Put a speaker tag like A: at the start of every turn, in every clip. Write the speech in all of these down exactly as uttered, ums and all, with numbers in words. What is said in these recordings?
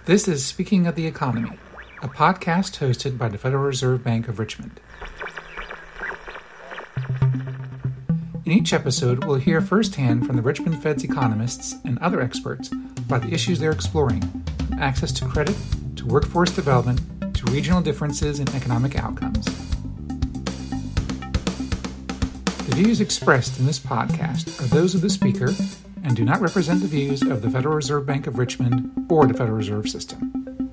A: This is Speaking of the Economy, a podcast hosted by the Federal Reserve Bank of Richmond. In each episode, we'll hear firsthand from the Richmond Fed's economists and other experts about the issues they're exploring, from access to credit, to workforce development, to regional differences in economic outcomes. The views expressed in this podcast are those of the speaker and do not represent the views of the Federal Reserve Bank of Richmond or the Federal Reserve System.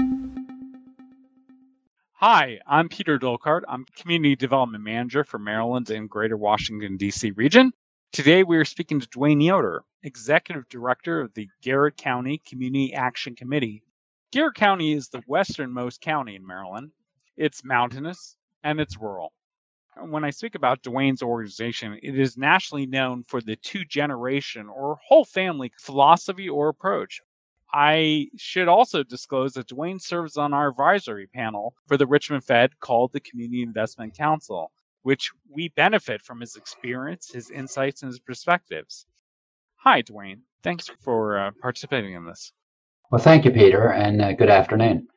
B: Hi, I'm Peter Dolkart. I'm Community Development Manager for Maryland and Greater Washington, D C region. Today we are speaking to Dwayne Yoder, Executive Director of the Garrett County Community Action Committee. Garrett County is the westernmost county in Maryland. It's mountainous and it's rural. When I speak about Dwayne's organization, it is nationally known for the two-generation or whole family philosophy or approach. I should also disclose that Dwayne serves on our advisory panel for the Richmond Fed called the Community Investment Council, which we benefit from his experience, his insights, and his perspectives. Hi, Dwayne. Thanks for uh, participating in this.
C: Well, thank you, Peter, and uh, good afternoon.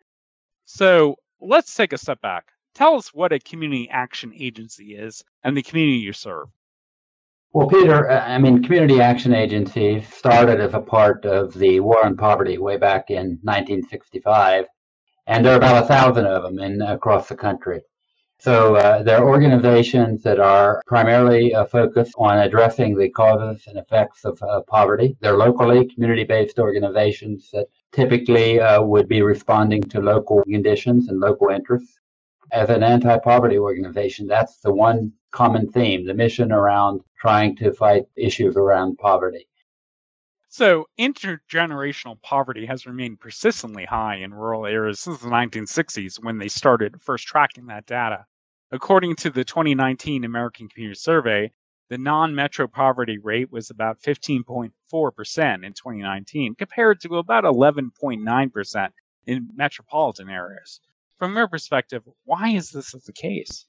B: So let's take a step back. Tell us what a community action agency is and the community you serve.
C: Well, Peter, I mean, community action agencies started as a part of the War on Poverty way back in nineteen sixty-five, and there are about a thousand of them in across the country. So uh, they're organizations that are primarily uh, focused on addressing the causes and effects of uh, poverty. They're locally community-based organizations that typically uh, would be responding to local conditions and local interests. As an anti-poverty organization, that's the one common theme, the mission around trying to fight issues around poverty.
B: So intergenerational poverty has remained persistently high in rural areas since the nineteen sixties when they started first tracking that data. According to the twenty nineteen American Community Survey, the non-metro poverty rate was about fifteen point four percent in twenty nineteen, compared to about eleven point nine percent in metropolitan areas. From your perspective, why is this the case?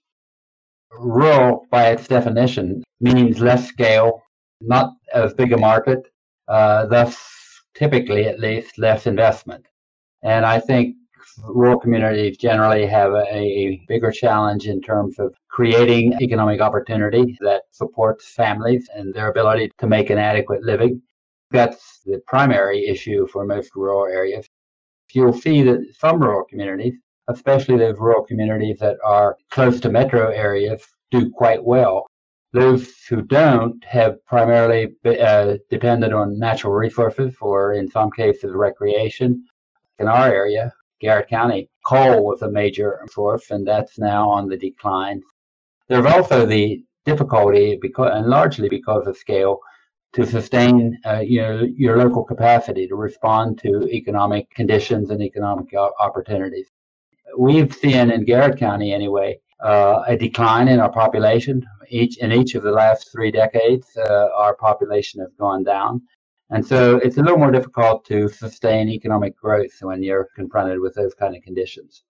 C: Rural, by its definition, means less scale, not as big a market, uh, thus typically at least less investment. And I think rural communities generally have a, a bigger challenge in terms of creating economic opportunity that supports families and their ability to make an adequate living. That's the primary issue for most rural areas. You'll see that some rural communities, especially those rural communities that are close to metro areas, do quite well. Those who don't have primarily uh, depended on natural resources or in some cases recreation. In our area, Garrett County, coal was a major source and that's now on the decline. There's also the difficulty, because, and largely because of scale, to sustain uh, you know, your local capacity to respond to economic conditions and economic opportunities. We've seen in Garrett County, anyway, uh, a decline in our population. Each in each of the last three decades, uh, our population has gone down. And so it's a little more difficult to sustain economic growth when you're confronted with those kind of conditions.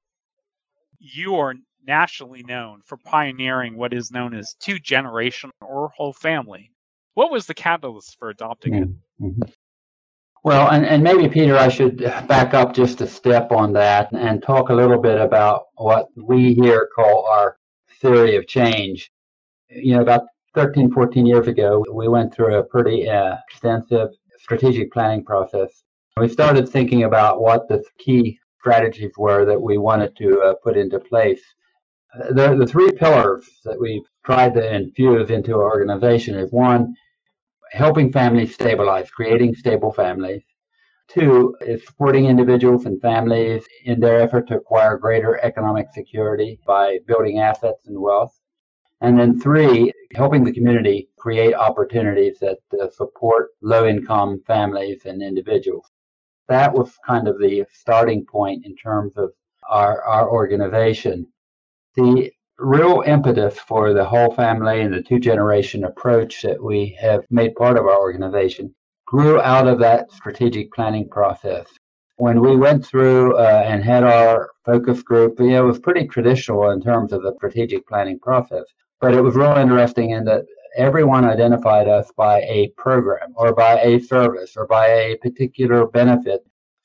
B: You are nationally known for pioneering what is known as two-generation or whole family. What was the catalyst for adopting it?
C: Mm-hmm. Well, and, and maybe, Peter, I should back up just a step on that and talk a little bit about what we here call our theory of change. You know, about thirteen, fourteen years ago, we went through a pretty uh, extensive strategic planning process. We started thinking about what the key strategies were that we wanted to uh, put into place. The, the three pillars that we've tried to infuse into our organization is one, helping families stabilize, creating stable families. Two is supporting individuals and families in their effort to acquire greater economic security by building assets and wealth. And then three, helping the community create opportunities that uh, support low-income families and individuals. That was kind of the starting point in terms of our, our organization. The real impetus for the whole family and the two-generation approach that we have made part of our organization grew out of that strategic planning process. When we went through uh, and had our focus group, you know, it was pretty traditional in terms of the strategic planning process, but it was real interesting in that everyone identified us by a program or by a service or by a particular benefit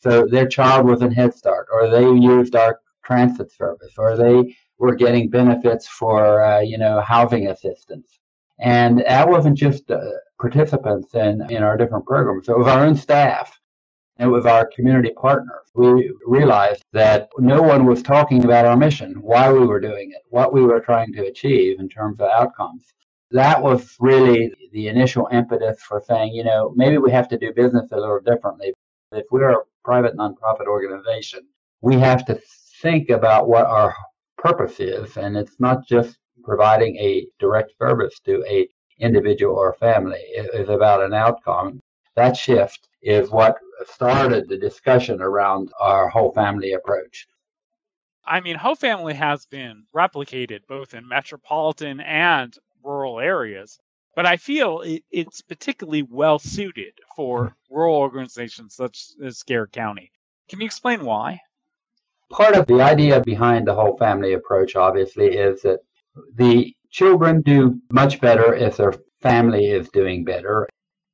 C: So their child was in Head Start, or they used our transit service, or they were getting benefits for, uh, you know, housing assistance. And that wasn't just uh, participants in, in our different programs. It was our own staff. It was our community partners. We realized that no one was talking about our mission, why we were doing it, what we were trying to achieve in terms of outcomes. That was really the initial impetus for saying, you know, maybe we have to do business a little differently. If we're a private nonprofit organization, we have to think about what our purpose is, and it's not just providing a direct service to a individual or family. It is about an outcome. That shift is what started the discussion around our whole family approach.
B: I mean, Whole Family has been replicated both in metropolitan and rural areas, but I feel it, it's particularly well suited for rural organizations such as Garrett County. Can you explain why?
C: Part of the idea behind the whole family approach, obviously, is that the children do much better if their family is doing better.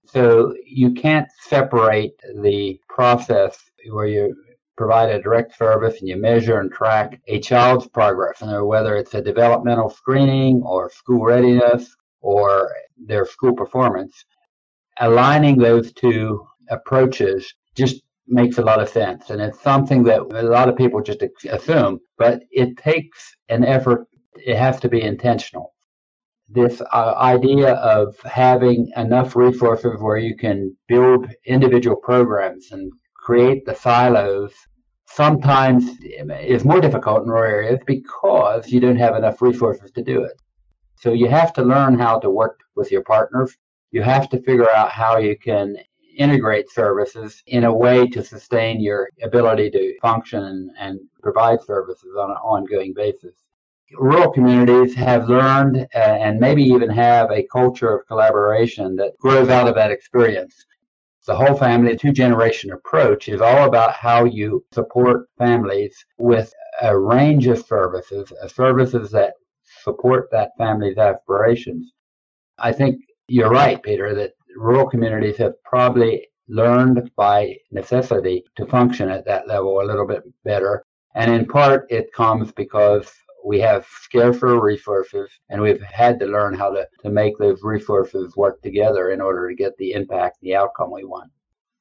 C: So you can't separate the process where you provide a direct service and you measure and track a child's progress, and whether it's a developmental screening or school readiness or their school performance. Aligning those two approaches just makes a lot of sense, and it's something that a lot of people just assume, but it takes an effort. It has to be intentional. This uh, idea of having enough resources where you can build individual programs and create the silos sometimes is more difficult in rural areas because you don't have enough resources to do it. So you have to learn how to work with your partners. You have to figure out how you can integrate services in a way to sustain your ability to function and, and provide services on an ongoing basis. Rural communities have learned uh, and maybe even have a culture of collaboration that grows out of that experience. The whole family two-generation approach is all about how you support families with a range of services, uh, services that support that family's aspirations. I think you're right, Peter, that rural communities have probably learned by necessity to function at that level a little bit better. And in part, it comes because we have scarcer resources, and we've had to learn how to, to make those resources work together in order to get the impact, the outcome we want.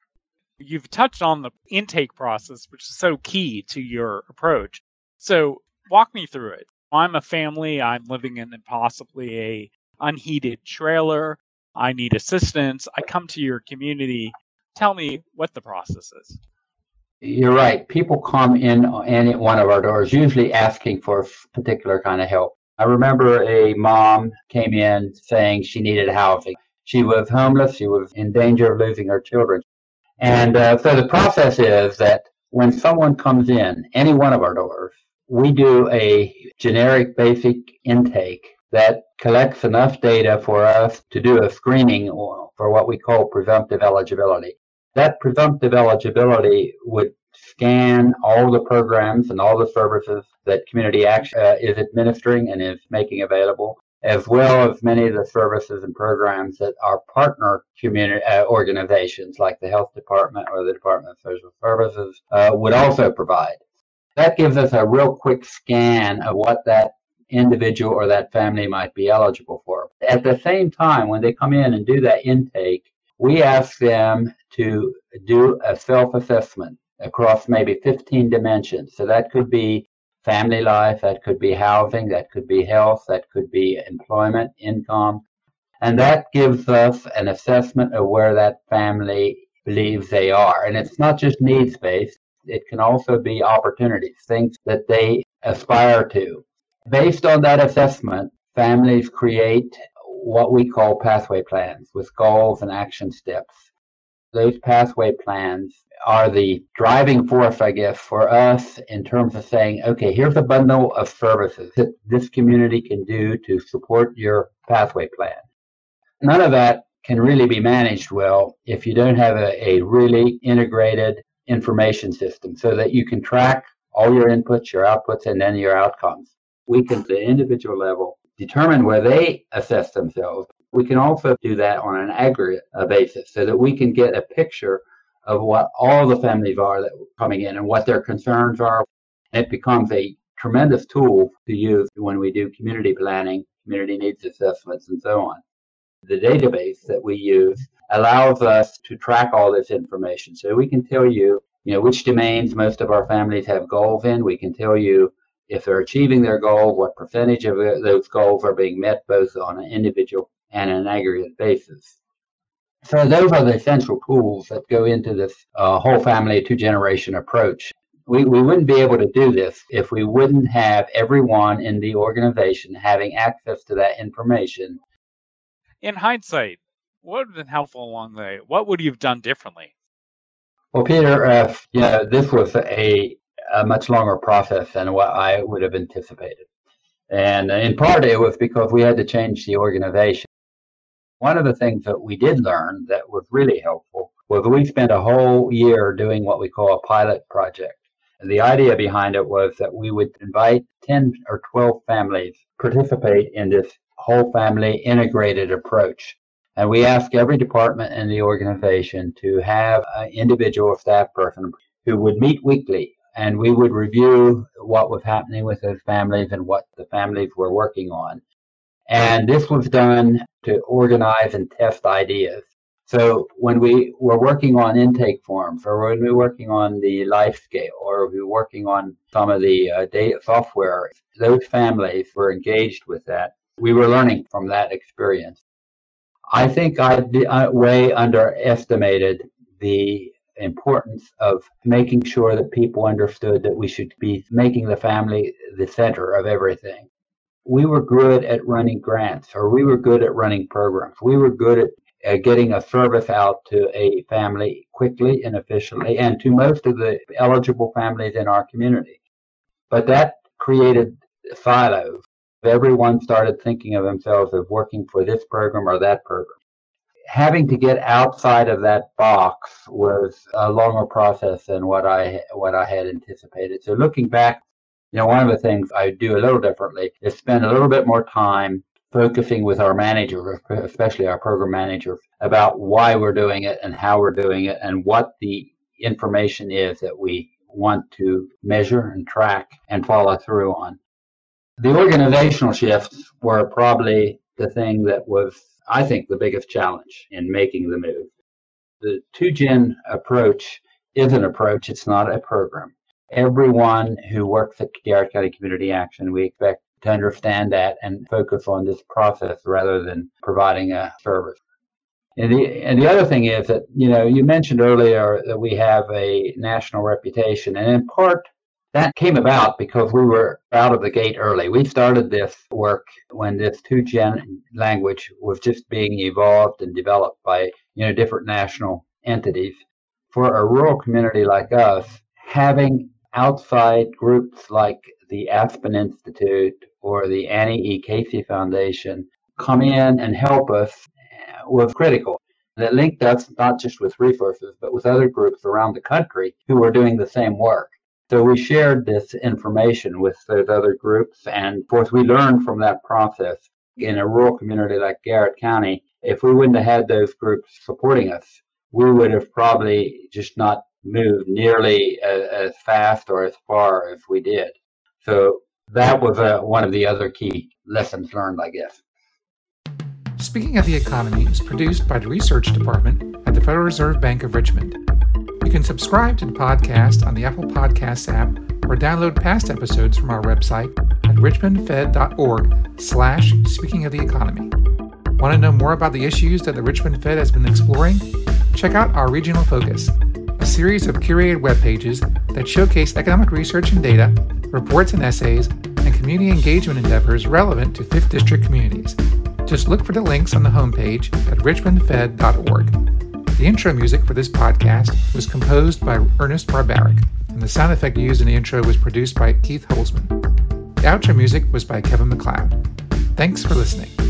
B: You've touched on the intake process, which is so key to your approach. So walk me through it. I'm a family. I'm living in possibly a unheated trailer. I need assistance. I come to your community. Tell me what the process is.
C: You're right. People come in any one of our doors, usually asking for a particular kind of help. I remember a mom came in saying she needed housing. She was homeless. She was in danger of losing her children. And uh, so the process is that when someone comes in any one of our doors, we do a generic basic intake that collects enough data for us to do a screening for what we call presumptive eligibility. That presumptive eligibility would scan all the programs and all the services that Community Action uh, is administering and is making available, as well as many of the services and programs that our partner community uh, organizations like the Health Department or the Department of Social Services uh, would also provide. That gives us a real quick scan of what that individual or that family might be eligible for. At the same time, when they come in and do that intake, we ask them to do a self-assessment across maybe fifteen dimensions. So that could be family life, that could be housing, that could be health, that could be employment, income. And that gives us an assessment of where that family believes they are. And it's not just needs-based, it can also be opportunities, things that they aspire to. Based on that assessment, families create what we call pathway plans with goals and action steps. Those pathway plans are the driving force, I guess, for us in terms of saying, okay, here's a bundle of services that this community can do to support your pathway plan. None of that can really be managed well if you don't have a, a really integrated information system so that you can track all your inputs, your outputs, and then your outcomes. We can, at the individual level, determine where they assess themselves. We can also do that on an aggregate basis so that we can get a picture of what all the families are that are coming in and what their concerns are. It becomes a tremendous tool to use when we do community planning, community needs assessments, and so on. The database that we use allows us to track all this information. So we can tell you, you know, which domains most of our families have goals in. We can tell you if they're achieving their goal, what percentage of those goals are being met both on an individual and an aggregate basis. So those are the essential tools that go into this uh, whole family two-generation approach. We, we wouldn't be able to do this if we wouldn't have everyone in the organization having access to that information.
B: In hindsight, what would have been helpful along the way? What would you have done differently?
C: Well, Peter, uh, you know, this was a, a much longer process than what I would have anticipated. And in part, it was because we had to change the organization. One of the things that we did learn that was really helpful was we spent a whole year doing what we call a pilot project. And the idea behind it was that we would invite ten or twelve families to participate in this whole family integrated approach. And we asked every department in the organization to have an individual staff person who would meet weekly, and we would review what was happening with those families and what the families were working on. And this was done to organize and test ideas. So when we were working on intake forms, or when we were working on the life scale, or we were working on some of the uh, data software, those families were engaged with that. We were learning from that experience. I think I uh, way underestimated the importance of making sure that people understood that we should be making the family the center of everything. We were good at running grants, or we were good at running programs. We were good at uh, getting a service out to a family quickly and efficiently, and to most of the eligible families in our community. But that created silos. Everyone started thinking of themselves as working for this program or that program. Having to get outside of that box was a longer process than what I what I had anticipated. So looking back, you know, one of the things I do a little differently is spend a little bit more time focusing with our manager, especially our program manager, about why we're doing it and how we're doing it and what the information is that we want to measure and track and follow through on. The organizational shifts were probably the thing that was, I think, the biggest challenge in making the move. The two-gen approach is an approach, it's not a program. Everyone who works at Garrett County Community Action, we expect to understand that and focus on this process rather than providing a service. And the, and the other thing is that, you know, you mentioned earlier that we have a national reputation, and in part, that came about because we were out of the gate early. We started this work when this two-gen language was just being evolved and developed by, you know, different national entities. For a rural community like us, having outside groups like the Aspen Institute or the Annie E. Casey Foundation come in and help us was critical. That linked us not just with resources, but with other groups around the country who were doing the same work. So we shared this information with those other groups, and of course we learned from that process. In a rural community like Garrett County, if we wouldn't have had those groups supporting us, we would have probably just not moved nearly as, as fast or as far as we did. So that was uh, one of the other key lessons learned, I guess.
A: Speaking of the Economy is produced by the Research Department at the Federal Reserve Bank of Richmond. You can subscribe to the podcast on the Apple Podcasts app or download past episodes from our website at richmondfed.org slash speaking of the economy. Want to know more about the issues that the Richmond Fed has been exploring? Check out our Regional Focus, a series of curated web pages that showcase economic research and data, reports and essays, and community engagement endeavors relevant to fifth District communities. Just look for the links on the homepage at richmond fed dot org. The intro music for this podcast was composed by Ernest Barbaric, and the sound effect used in the intro was produced by Keith Holzman. The outro music was by Kevin MacLeod. Thanks for listening.